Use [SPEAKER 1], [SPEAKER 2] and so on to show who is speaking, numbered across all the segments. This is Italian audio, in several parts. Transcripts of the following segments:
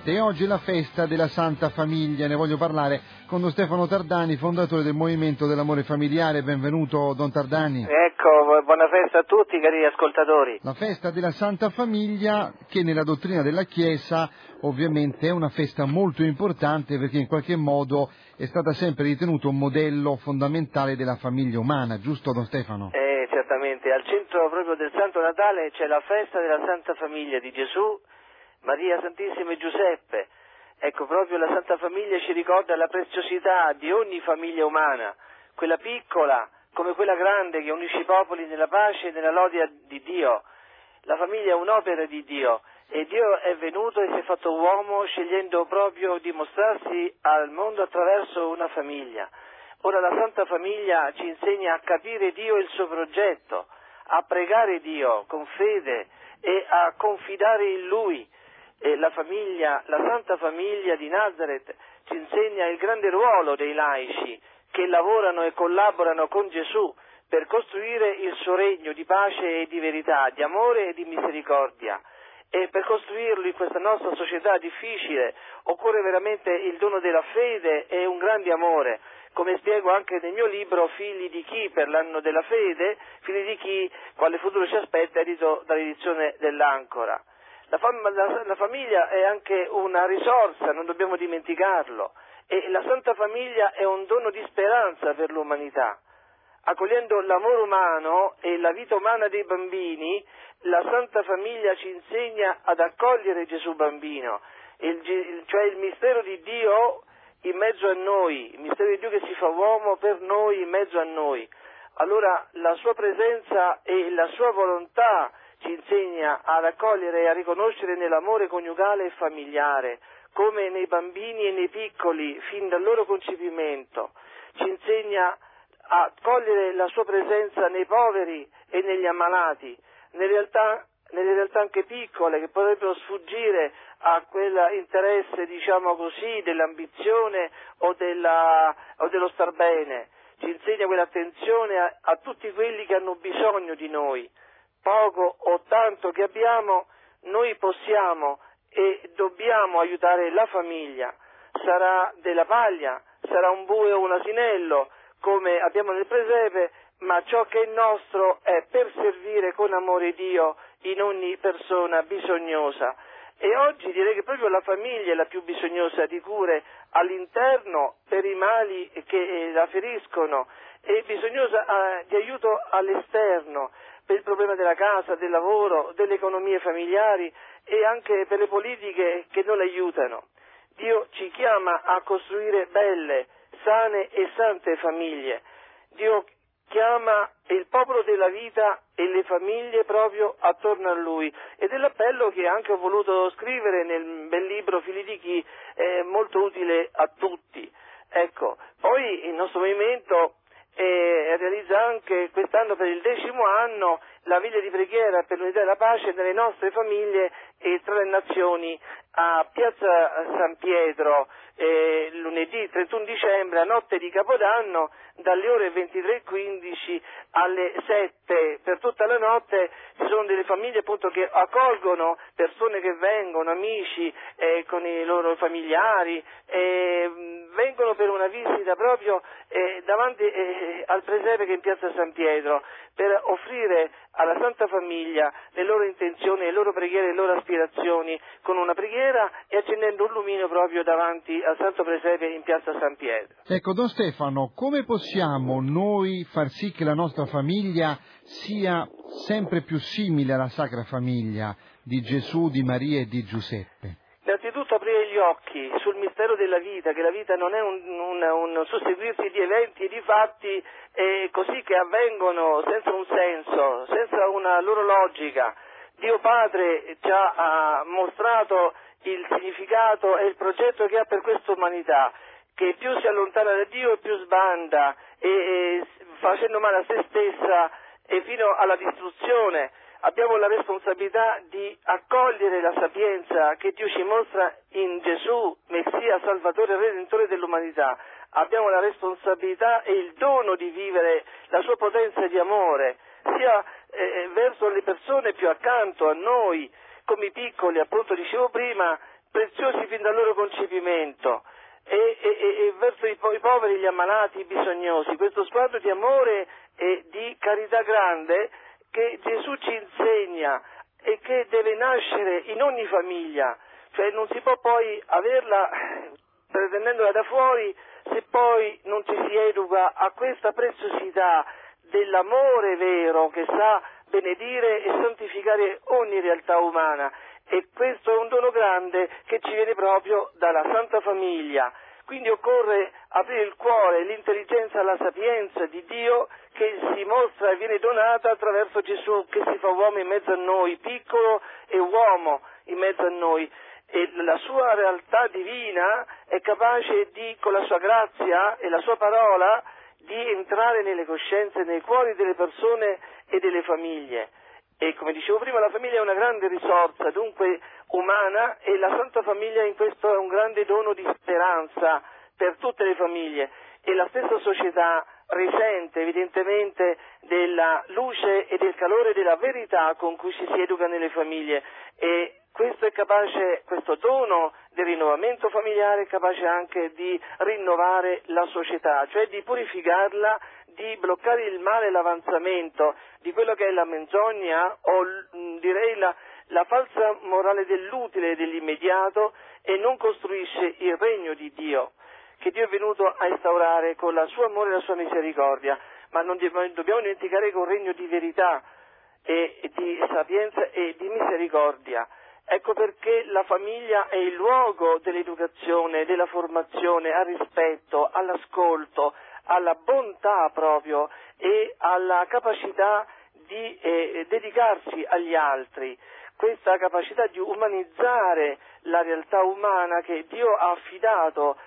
[SPEAKER 1] Giuseppe e oggi è la festa della Santa Famiglia. Ne voglio parlare con Don Stefano Tardani, fondatore del Movimento dell'Amore Familiare. Benvenuto Don Tardani.
[SPEAKER 2] Ecco, buona festa a tutti cari ascoltatori.
[SPEAKER 1] La festa della Santa Famiglia, che nella dottrina della Chiesa ovviamente è una festa molto importante, perché in qualche modo è stata sempre ritenuta un modello fondamentale della famiglia umana, giusto Don Stefano?
[SPEAKER 2] Certamente, al centro proprio del Santo Natale c'è la festa della Santa Famiglia di Gesù, Maria Santissima e Giuseppe. Ecco, proprio la Santa Famiglia ci ricorda la preziosità di ogni famiglia umana, quella piccola come quella grande che unisce i popoli nella pace e nella lode di Dio. La famiglia è un'opera di Dio e Dio è venuto e si è fatto uomo scegliendo proprio di mostrarsi al mondo attraverso una famiglia. Ora la Santa Famiglia ci insegna a capire Dio e il suo progetto, a pregare Dio con fede e a confidare in Lui. E la Santa Famiglia di Nazareth ci insegna il grande ruolo dei laici che lavorano e collaborano con Gesù per costruire il suo regno di pace e di verità, di amore e di misericordia. E per costruirlo in questa nostra società difficile occorre veramente il dono della fede e un grande amore. Come spiego anche nel mio libro Figli di chi per l'anno della fede, figli di chi quale futuro ci aspetta, edito dall'edizione dell'Ancora. La famiglia è anche una risorsa, non dobbiamo dimenticarlo, e la Santa Famiglia è un dono di speranza per l'umanità. Accogliendo l'amore umano e la vita umana dei bambini, la Santa Famiglia ci insegna ad accogliere Gesù bambino, cioè il mistero di Dio in mezzo a noi, il mistero di Dio che si fa uomo per noi, in mezzo a noi. Allora la sua presenza e la sua volontà ci insegna ad accogliere e a riconoscere nell'amore coniugale e familiare, come nei bambini e nei piccoli, fin dal loro concepimento. Ci insegna a cogliere la sua presenza nei poveri e negli ammalati, nelle realtà anche piccole che potrebbero sfuggire a quell'interesse, diciamo così, dell'ambizione o dello star bene. Ci insegna quell'attenzione a tutti quelli che hanno bisogno di noi. Poco o tanto che abbiamo, noi possiamo e dobbiamo aiutare la famiglia. Sarà della paglia, sarà un bue o un asinello, come abbiamo nel presepe, ma ciò che è nostro è per servire con amore Dio in ogni persona bisognosa. E oggi direi che proprio la famiglia è la più bisognosa di cure all'interno per i mali che la feriscono e bisognosa di aiuto all'esterno per il problema della casa, del lavoro, delle economie familiari e anche per le politiche che non aiutano. Dio ci chiama a costruire belle, sane e sante famiglie. Dio chiama il popolo della vita e le famiglie proprio attorno a Lui. Ed è l'appello che anche ho voluto scrivere nel bel libro Figli di chi, è molto utile a tutti. Ecco, poi il nostro movimento realizza anche quest'anno per il 10° anno la viglia di preghiera per l'unità e la pace nelle nostre famiglie e tra le nazioni a Piazza San Pietro lunedì 31 dicembre a notte di Capodanno dalle ore 23:15 alle 7 per tutta la notte. Ci sono delle famiglie appunto che accolgono persone che vengono, amici con i loro familiari, vengono per una visita proprio davanti al presepe che è in Piazza San Pietro per offrire alla Santa Famiglia le loro intenzioni, le loro preghiere, le loro aspirazioni con una preghiera e accendendo un lumino proprio davanti al Santo Presepe in Piazza San Pietro.
[SPEAKER 1] Ecco, Don Stefano, come possiamo noi far sì che la nostra famiglia sia sempre più simile alla Sacra Famiglia di Gesù, di Maria e di Giuseppe?
[SPEAKER 2] Innanzitutto aprire gli occhi sul mistero della vita, che la vita non è un susseguirsi di eventi e di fatti così che avvengono senza un senso, senza una loro logica. Dio Padre ci ha mostrato il significato e il progetto che ha per questa umanità, che più si allontana da Dio e più sbanda, facendo male a se stessa e fino alla distruzione. Abbiamo la responsabilità di accogliere la sapienza che Dio ci mostra in Gesù, Messia, Salvatore e Redentore dell'umanità. Abbiamo la responsabilità e il dono di vivere la sua potenza di amore, sia verso le persone più accanto a noi, come i piccoli, appunto dicevo prima, preziosi fin dal loro concepimento, e verso i poveri, gli ammalati, i bisognosi, questo sguardo di amore e di carità grande che Gesù ci insegna e che deve nascere in ogni famiglia, cioè non si può poi averla pretendendola da fuori se poi non ci si educa a questa preziosità dell'amore vero che sa benedire e santificare ogni realtà umana. E questo è un dono grande che ci viene proprio dalla Santa Famiglia. Quindi occorre aprire il cuore, l'intelligenza alla sapienza di Dio che si mostra e viene donata attraverso Gesù che si fa uomo in mezzo a noi, piccolo e uomo in mezzo a noi. E la sua realtà divina è capace di, con la sua grazia e la sua parola, di entrare nelle coscienze, nei cuori delle persone e delle famiglie. E come dicevo prima, la famiglia è una grande risorsa, dunque umana, e la Santa Famiglia in questo è un grande dono di speranza per tutte le famiglie, e la stessa società risente evidentemente della luce e del calore della verità con cui ci si educa nelle famiglie, e questo dono del rinnovamento familiare è capace anche di rinnovare la società, cioè di purificarla, di bloccare il male e l'avanzamento di quello che è la menzogna o direi la falsa morale dell'utile e dell'immediato, e non costruisce il regno di Dio che Dio è venuto a instaurare con il suo amore e la sua misericordia, ma non dobbiamo dimenticare che è un regno di verità e di sapienza e di misericordia. Ecco perché la famiglia è il luogo dell'educazione, della formazione al rispetto, all'ascolto, alla bontà proprio e alla capacità di dedicarsi agli altri. Questa capacità di umanizzare la realtà umana che Dio ha affidato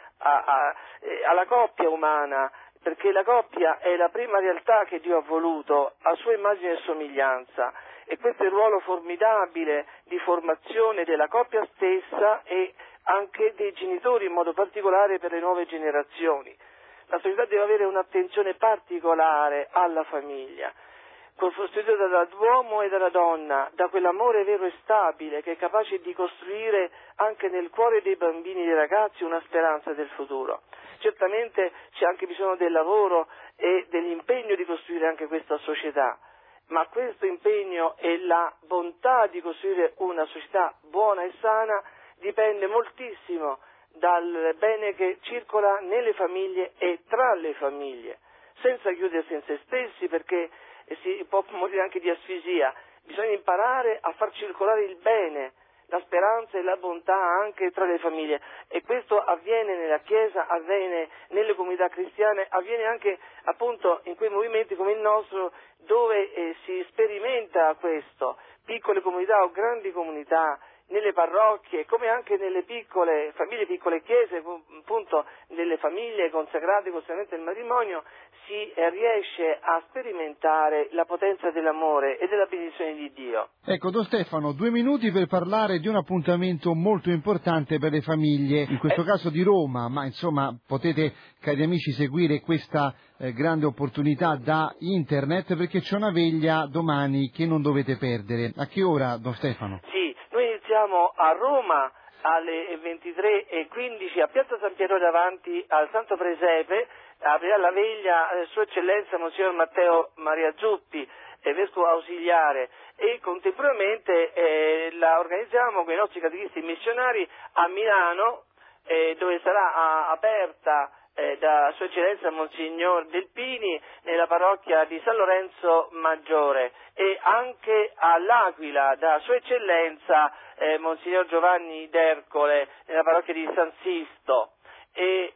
[SPEAKER 2] alla coppia umana, perché la coppia è la prima realtà che Dio ha voluto a sua immagine e somiglianza, e questo è il ruolo formidabile di formazione della coppia stessa e anche dei genitori in modo particolare per le nuove generazioni. La società deve avere un'attenzione particolare alla famiglia, costituita dall'uomo e dalla donna, da quell'amore vero e stabile che è capace di costruire anche nel cuore dei bambini e dei ragazzi una speranza del futuro. Certamente c'è anche bisogno del lavoro e dell'impegno di costruire anche questa società, ma questo impegno e la bontà di costruire una società buona e sana dipende moltissimo dal bene che circola nelle famiglie e tra le famiglie, senza chiudersi in se stessi, perché si può morire anche di asfisia. Bisogna imparare a far circolare il bene, la speranza e la bontà anche tra le famiglie, e questo avviene nella Chiesa, avviene nelle comunità cristiane, avviene anche appunto in quei movimenti come il nostro dove si sperimenta questo, piccole comunità o grandi comunità, nelle parrocchie, come anche nelle piccole famiglie, piccole chiese, appunto nelle famiglie consacrate costantemente al matrimonio, si riesce a sperimentare la potenza dell'amore e della benedizione di Dio.
[SPEAKER 1] Ecco, Don Stefano, 2 minuti per parlare di un appuntamento molto importante per le famiglie, in questo caso di Roma, ma insomma potete, cari amici, seguire questa grande opportunità da internet, perché c'è una veglia domani che non dovete perdere. A che ora, Don Stefano?
[SPEAKER 2] Sì, noi iniziamo a Roma alle 23:15 a Piazza San Pietro davanti al Santo Presepe. Aprirà la veglia Sua Eccellenza Monsignor Matteo Maria Zuppi, Vescovo Ausiliare, e contemporaneamente la organizziamo con i nostri catechisti missionari a Milano, dove sarà aperta da Sua Eccellenza Monsignor Delpini nella parrocchia di San Lorenzo Maggiore, e anche all'Aquila da Sua Eccellenza Monsignor Giovanni d'Ercole nella parrocchia di San Sisto. E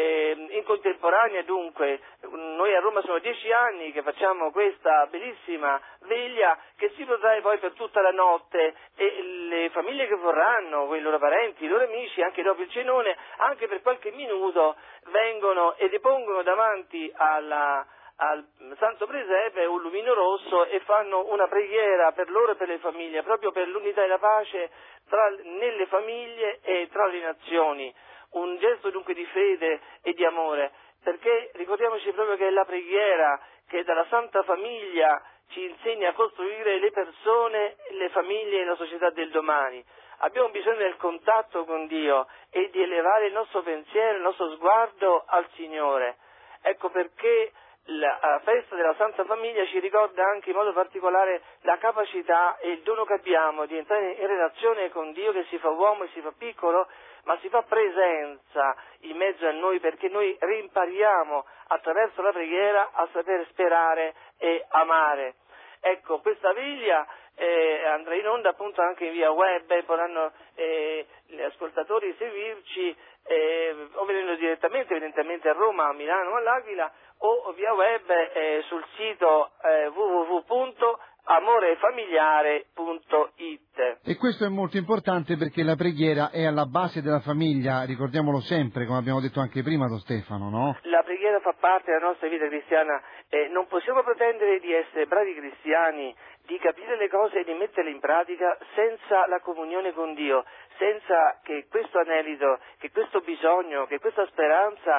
[SPEAKER 2] in contemporanea dunque noi a Roma sono 10 anni che facciamo questa bellissima veglia che si protrae poi per tutta la notte, e le famiglie che vorranno, con i loro parenti, i loro amici, anche dopo il cenone, anche per qualche minuto vengono e depongono davanti al Santo Presepe un lumino rosso e fanno una preghiera per loro e per le famiglie, proprio per l'unità e la pace nelle famiglie e tra le nazioni. Un gesto dunque di fede e di amore, perché ricordiamoci proprio che è la preghiera che dalla Santa Famiglia ci insegna a costruire le persone, le famiglie e la società del domani. abbiamo bisogno del contatto con Dio e di elevare il nostro pensiero, il nostro sguardo al Signore. Ecco perché la festa della Santa Famiglia ci ricorda anche in modo particolare la capacità e il dono che abbiamo di entrare in relazione con Dio, che si fa uomo e si fa piccolo, ma si fa presenza in mezzo a noi, perché noi rimpariamo attraverso la preghiera a saper sperare e amare. Ecco, questa veglia andrà in onda appunto anche via web, potranno gli ascoltatori seguirci o venendo direttamente evidentemente a Roma, a Milano o all'Aquila, o via web sul sito www.amorefamiliare.it.
[SPEAKER 1] E questo è molto importante perché la preghiera è alla base della famiglia, ricordiamolo sempre, come abbiamo detto anche prima, Don Stefano, no?
[SPEAKER 2] La preghiera fa parte della nostra vita cristiana e non possiamo pretendere di essere bravi cristiani, di capire le cose e di metterle in pratica senza la comunione con Dio, senza che questo anelito, che questo bisogno, che questa speranza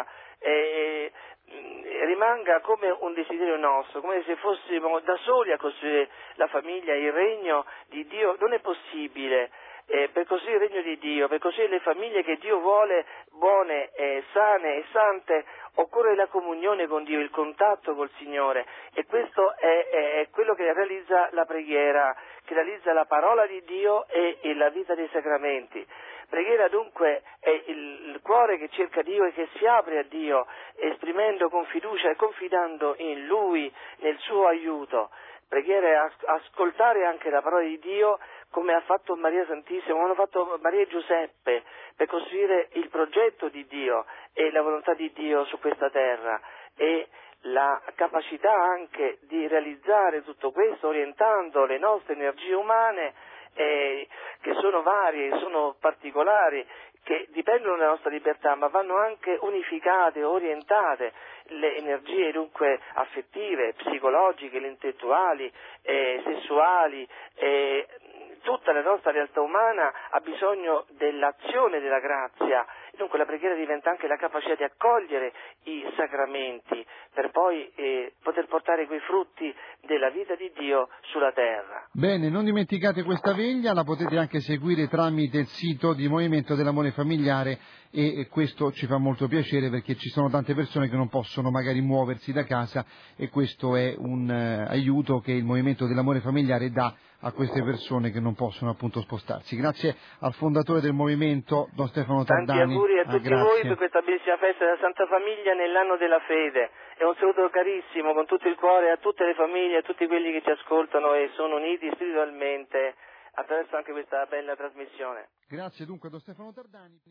[SPEAKER 2] rimanga come un desiderio nostro, come se fossimo da soli a costruire la famiglia, il regno di Dio. Non è possibile. Per costruire il regno di Dio, per costruire le famiglie che Dio vuole buone, sane e sante, occorre la comunione con Dio, il contatto col Signore, e questo è quello che realizza la preghiera, che realizza la parola di Dio e la vita dei sacramenti. Preghiera dunque è il cuore che cerca Dio e che si apre a Dio, esprimendo con fiducia e confidando in Lui, nel suo aiuto. Preghiera è ascoltare anche la parola di Dio, come ha fatto Maria Santissima, come hanno fatto Maria e Giuseppe, per costruire il progetto di Dio e la volontà di Dio su questa terra, e la capacità anche di realizzare tutto questo orientando le nostre energie umane, che sono varie, sono particolari, che dipendono dalla nostra libertà, ma vanno anche unificate, orientate, le energie dunque affettive, psicologiche, intellettuali, sessuali, tutta la nostra realtà umana ha bisogno dell'azione della grazia. Dunque la preghiera diventa anche la capacità di accogliere i sacramenti per poi poter portare quei frutti della vita di Dio sulla terra.
[SPEAKER 1] Bene, non dimenticate questa veglia, la potete anche seguire tramite il sito di Movimento dell'Amore Familiare, e questo ci fa molto piacere perché ci sono tante persone che non possono magari muoversi da casa, e questo è un aiuto che il Movimento dell'Amore Familiare dà a queste persone che non possono appunto spostarsi. Grazie al fondatore del movimento, Don Stefano Tardani.
[SPEAKER 2] Tanti auguri a tutti voi per questa bellissima festa della Santa Famiglia nell'anno della fede, e un saluto carissimo con tutto il cuore a tutte le famiglie, a tutti quelli che ci ascoltano e sono uniti spiritualmente attraverso anche questa bella trasmissione.
[SPEAKER 1] Grazie dunque a Don Stefano Tardani.